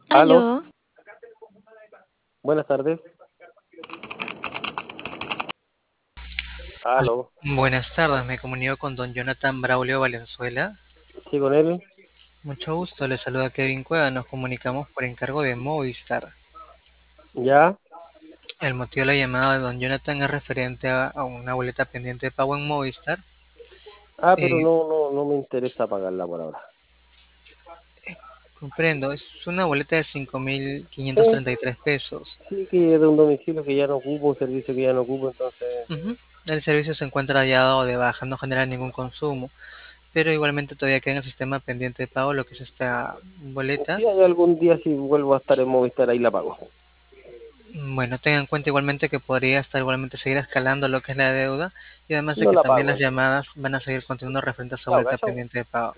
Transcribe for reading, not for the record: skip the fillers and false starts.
Aló, Aló, buenas tardes. Hola, Aló, buenas tardes, me comunico con don Jonathan Braulio Valenzuela. sí, con él. Mucho gusto, le saluda Kevin Cueva, nos comunicamos por encargo de Movistar. Ya. El motivo de la llamada de don Jonathan es referente a una boleta pendiente de pago en Movistar. Pero Eh, no me interesa pagarla por ahora. Comprendo, es una boleta de cinco mil quinientos Sí, treinta y tres pesos. sí, que es de un domicilio que ya no ocupo, un servicio que ya no ocupo, entonces. Ujú. El servicio se encuentra ya dado de baja, no genera ningún consumo, pero igualmente todavía queda en el sistema pendiente de pago lo que es esta boleta. Si hay algún día, si vuelvo a estar en Movistar, ahí la pago. Bueno, tengan en cuenta igualmente que podría estar igualmente seguir escalando lo que es la deuda y además de No que la también pago las ahí. llamadas van a seguir continuando referente a esa Chao, boleta cachao. pendiente de pago.